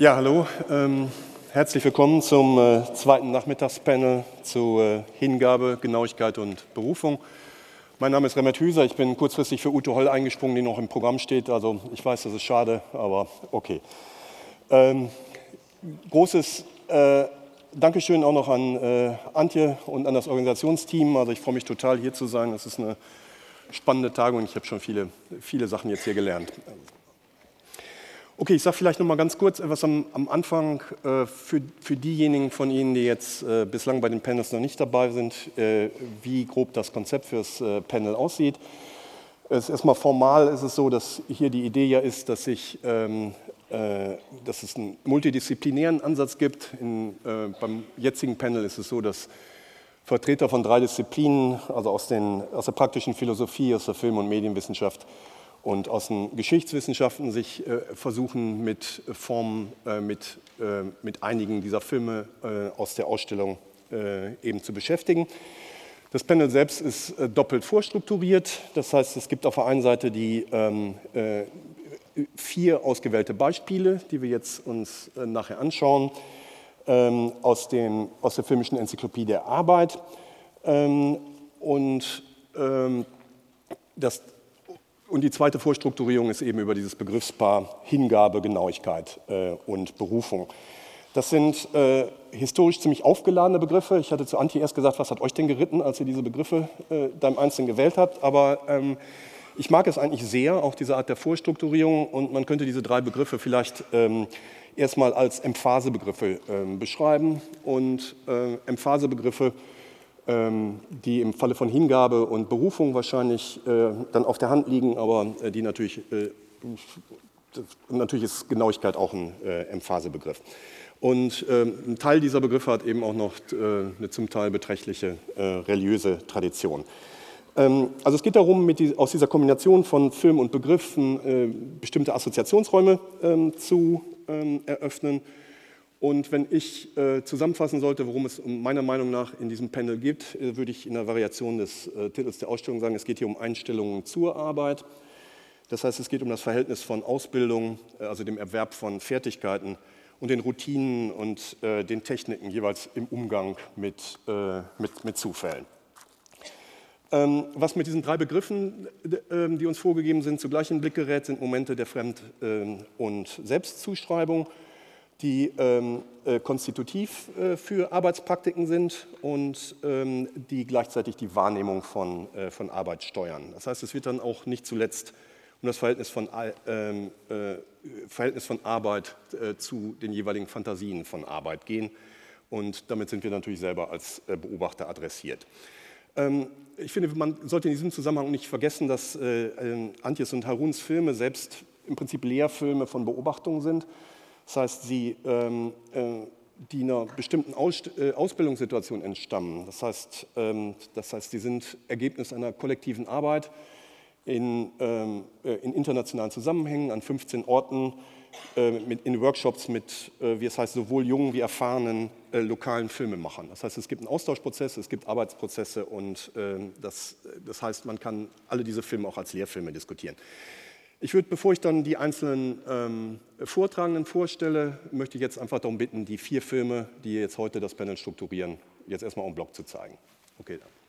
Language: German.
Ja, hallo. Herzlich willkommen zum zweiten Nachmittagspanel zu Hingabe, Genauigkeit und Berufung. Mein Name ist Remmert Hüser, ich bin kurzfristig für Ute Holl eingesprungen, die noch im Programm steht. Also ich weiß, das ist schade, aber okay. Großes Dankeschön auch noch an Antje und an das Organisationsteam. Also ich freue mich total, hier zu sein. Es ist eine spannende Tagung und ich habe schon viele Sachen jetzt hier gelernt. Okay, ich sage vielleicht noch mal ganz kurz etwas am Anfang für diejenigen von Ihnen, die jetzt bislang bei den Panels noch nicht dabei sind, wie grob das Konzept fürs Panel aussieht. Erstmal formal ist es so, dass hier die Idee ja ist, dass es einen multidisziplinären Ansatz gibt. Beim jetzigen Panel ist es so, dass Vertreter von 3 Disziplinen, also aus der praktischen Philosophie, aus der Film- und Medienwissenschaft und aus den Geschichtswissenschaften sich versuchen, mit einigen dieser Filme aus der Ausstellung eben zu beschäftigen. Das Panel selbst ist doppelt vorstrukturiert. Das heißt, es gibt auf der einen Seite die 4 ausgewählte Beispiele, die wir jetzt uns nachher anschauen, aus der filmischen Enzyklopädie der Arbeit. Und die zweite Vorstrukturierung ist eben über dieses Begriffspaar Hingabe, Genauigkeit und Berufung. Das sind historisch ziemlich aufgeladene Begriffe. Ich hatte zu Antje erst gesagt, was hat euch denn geritten, als ihr diese Begriffe da im Einzelnen gewählt habt. Aber ich mag es eigentlich sehr, auch diese Art der Vorstrukturierung. Und man könnte diese 3 Begriffe vielleicht erstmal als Emphasebegriffe beschreiben. Und Emphasebegriffe, die im Falle von Hingabe und Berufung wahrscheinlich dann auf der Hand liegen, aber die natürlich ist Genauigkeit auch ein Emphasebegriff. Und ein Teil dieser Begriffe hat eben auch noch eine zum Teil beträchtliche religiöse Tradition. Also es geht darum, aus dieser Kombination von Film und Begriffen bestimmte Assoziationsräume zu eröffnen. Und wenn ich zusammenfassen sollte, worum es meiner Meinung nach in diesem Panel geht, würde ich in der Variation des Titels der Ausstellung sagen, es geht hier um Einstellungen zur Arbeit. Das heißt, es geht um das Verhältnis von Ausbildung, also dem Erwerb von Fertigkeiten und den Routinen und den Techniken jeweils im Umgang mit Zufällen. Was mit diesen 3 Begriffen, die uns vorgegeben sind, zugleich in den Blick gerät, sind Momente der Fremd- und Selbstzuschreibung, die konstitutiv für Arbeitspraktiken sind und die gleichzeitig die Wahrnehmung von Arbeit steuern. Das heißt, es wird dann auch nicht zuletzt um das Verhältnis von Arbeit zu den jeweiligen Fantasien von Arbeit gehen. Und damit sind wir natürlich selber als Beobachter adressiert. Ich finde, man sollte in diesem Zusammenhang nicht vergessen, dass Antjes und Haruns Filme selbst im Prinzip Lehrfilme von Beobachtungen sind. Das heißt, die einer bestimmten Ausbildungssituation entstammen. Das heißt, sie sind Ergebnis einer kollektiven Arbeit in internationalen Zusammenhängen an 15 Orten, in Workshops mit, wie es heißt, sowohl jungen wie erfahrenen lokalen Filmemachern. Das heißt, es gibt einen Austauschprozess, es gibt Arbeitsprozesse und das heißt, man kann alle diese Filme auch als Lehrfilme diskutieren. Ich würde, bevor ich dann die einzelnen Vortragenden vorstelle, möchte ich jetzt einfach darum bitten, die 4 Filme, die jetzt heute das Panel strukturieren, jetzt erstmal en bloc zu zeigen. Okay, dann.